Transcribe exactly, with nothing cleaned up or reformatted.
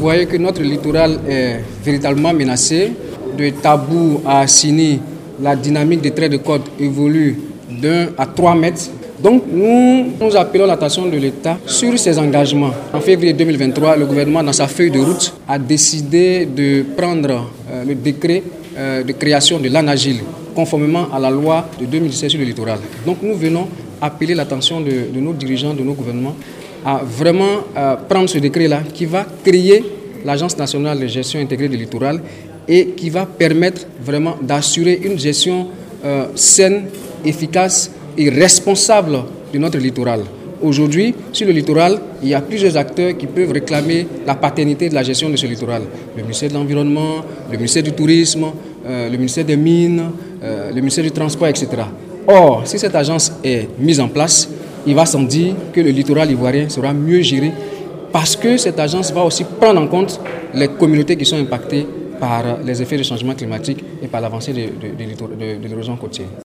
voyez que notre littoral est véritablement menacé. De Tabou à Assini, la dynamique des traits de côte évolue d'un à trois mètres. Donc nous, nous appelons l'attention de l'État sur ses engagements. En février deux mille vingt-trois, le gouvernement, dans sa feuille de route, a décidé de prendre euh, le décret euh, de création de l'ANAGIL, conformément à la loi de deux mille dix-sept sur le littoral. Donc nous venons appeler l'attention de, de nos dirigeants, de nos gouvernements, à vraiment euh, prendre ce décret-là qui va créer l'Agence nationale de gestion intégrée du littoral et qui va permettre vraiment d'assurer une gestion euh, saine, efficace et responsable de notre littoral. Aujourd'hui, sur le littoral, il y a plusieurs acteurs qui peuvent réclamer la paternité de la gestion de ce littoral. Le ministère de l'Environnement, le ministère du Tourisme, euh, le ministère des Mines, euh, le ministère du Transport, et cetera. Or, si cette agence est mise en place, il va sans dire que le littoral ivoirien sera mieux géré parce que cette agence va aussi prendre en compte les communautés qui sont impactées par les effets du changement climatique et par l'avancée de, de, de, de l'érosion côtière.